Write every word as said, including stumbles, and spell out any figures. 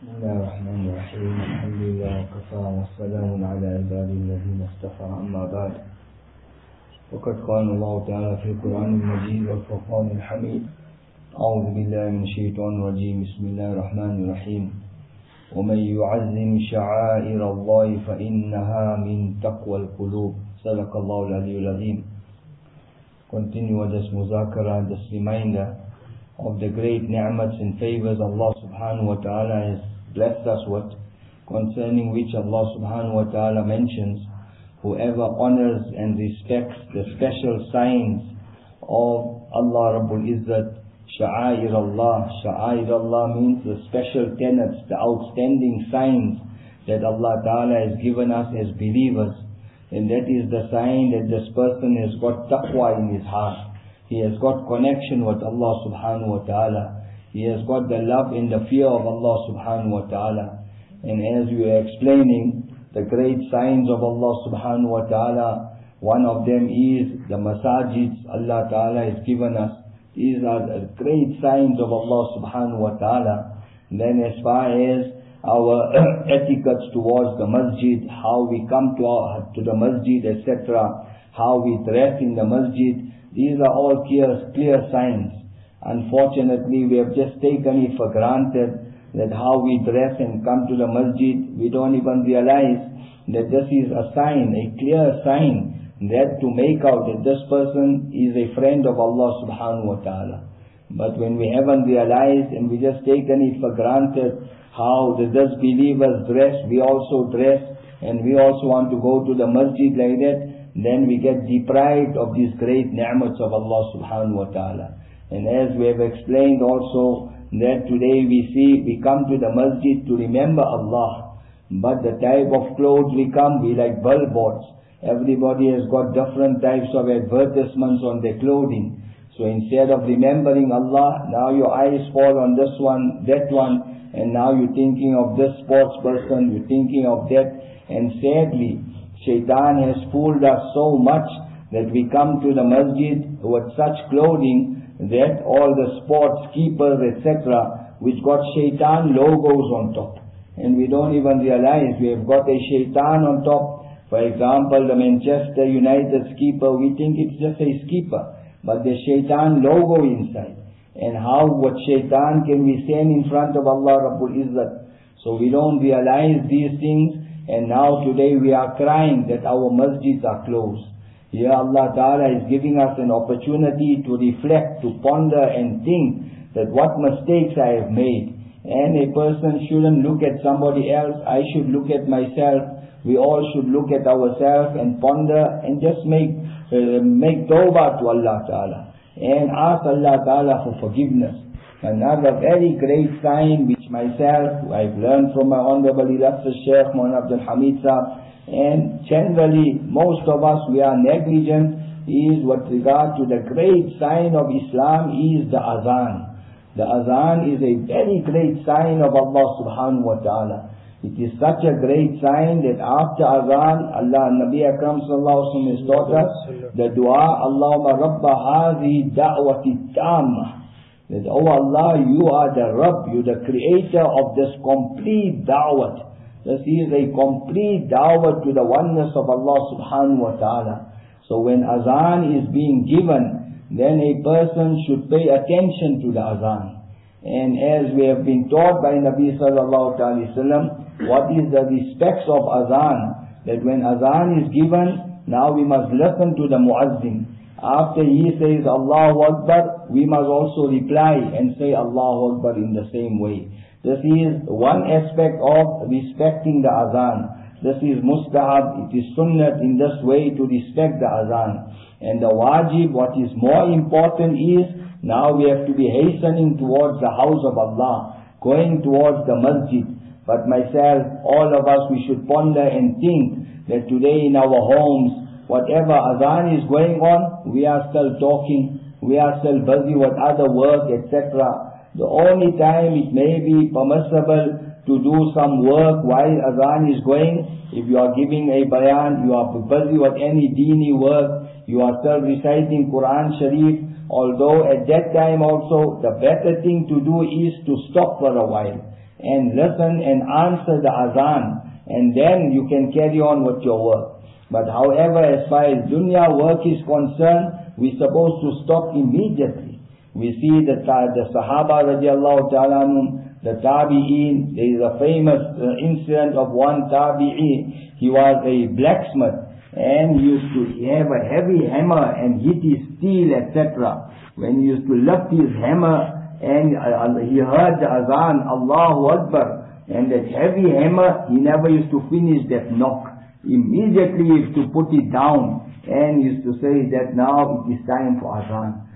بسم الله الرحمن الرحيم. الحمد لله وكفى والسلام على عباده الذين اصطفى. أما بعد، وقد قال الله تعالى في القرآن المجيد والفرقان الحميد: أعوذ بالله من الشيطان الرجيم. بسم الله الرحمن الرحيم. ومن يعظم شعائر الله فإنها من تقوى القلوب. صدق الله العلي العظيم. Continue with this muzakara, this reminder of the great ni'mats and favors Allah subhanahu wa ta'ala has blessed us with, concerning which Allah subhanahu wa ta'ala mentions, whoever honors and respects the special signs of Allah Rabbul Izzat, Sha'air Allah. Sha'air Allah means the special tenets, the outstanding signs that Allah ta'ala has given us as believers. And that is the sign that this person has got taqwa in his heart. He has got connection with Allah subhanahu wa ta'ala. He has got the love and the fear of Allah subhanahu wa ta'ala. And as we are explaining the great signs of Allah subhanahu wa ta'ala, one of them is the masajids Allah ta'ala has given us. These are the great signs of Allah subhanahu wa ta'ala. And then as far as our etiquettes towards the masjid, how we come to, our, to the masjid, et cetera, how we dress in the masjid, these are all clear, clear signs. Unfortunately, we have just taken it for granted that how we dress and come to the masjid, we don't even realize that this is a sign, a clear sign, that to make out that this person is a friend of Allah subhanahu wa ta'ala. But when we haven't realized and we just taken it for granted how the this believers dress, we also dress, and we also want to go to the masjid like that, then we get deprived of these great ni'mats of Allah subhanahu wa ta'ala. And as we have explained also, that today we see, we come to the masjid to remember Allah, but the type of clothes we come, we like billboards. Everybody has got different types of advertisements on their clothing. So instead of remembering Allah, now your eyes fall on this one, that one, and now you're thinking of this sports person, you're thinking of that. And sadly, Shaitan has fooled us so much that we come to the masjid with such clothing that all the sports keepers, et cetera, which got Shaitan logos on top. And we don't even realize we have got a Shaitan on top. For example, the Manchester United skipper, we think it's just a skipper, but the Shaitan logo inside. And how, what Shaitan can we stand in front of Allah Rabbul Izzat? So we don't realize these things. And now today we are crying that our masjids are closed. Here Allah Ta'ala is giving us an opportunity to reflect, to ponder and think that what mistakes I have made. And a person shouldn't look at somebody else, I should look at myself. We all should look at ourselves and ponder and just make uh, make tawbah to Allah Ta'ala. And ask Allah Ta'ala for forgiveness. Another very great sign which myself, I've learned from my Honorable Illustrious Shaykh Muhammad Abdul Hamid Sahib, and generally most of us, we are negligent, is with regard to the great sign of Islam is the azan. The azan is a very great sign of Allah subhanahu wa ta'ala. It is such a great sign that after azan, Allah Nabi Akram sallallahu alaihi wasallam has taught us the dua, Allahumma rabba hazi da'wati tamma. That, oh Allah, you are the Rabb, you the creator of this complete da'wat. This is a complete da'wat to the oneness of Allah subhanahu wa ta'ala. So when azan is being given, then a person should pay attention to the azan. And as we have been taught by Nabi sallallahu alaihi wasallam, what is the respects of azan? That when azan is given, now we must listen to the muazzin. After he says Allahu Akbar, we must also reply and say Allahu Akbar in the same way. This is one aspect of respecting the azan. This is mustahab, it is sunnat in this way to respect the azan. And the wajib, what is more important is, now we have to be hastening towards the house of Allah, going towards the masjid. But myself, all of us, we should ponder and think that today in our homes, whatever azan is going on, we are still talking, we are still busy with other work, et cetera. The only time it may be permissible to do some work while azan is going, if you are giving a bayan, you are busy with any dini work, you are still reciting Quran Sharif, although at that time also the better thing to do is to stop for a while and listen and answer the azan, and then you can carry on with your work. But however, as far as dunya work is concerned, we're supposed to stop immediately. We see the, the Sahaba radiallahu ta'ala anhum, the Tabi'een. There is a famous uh, incident of one Tabi'i. He was a blacksmith and he used to have a heavy hammer and hit his steel, et cetera. When he used to lift his hammer and uh, he heard the azan, Allahu Akbar, and that heavy hammer, he never used to finish that knock. Immediately he used to put it down and used to say that now it is time for azan.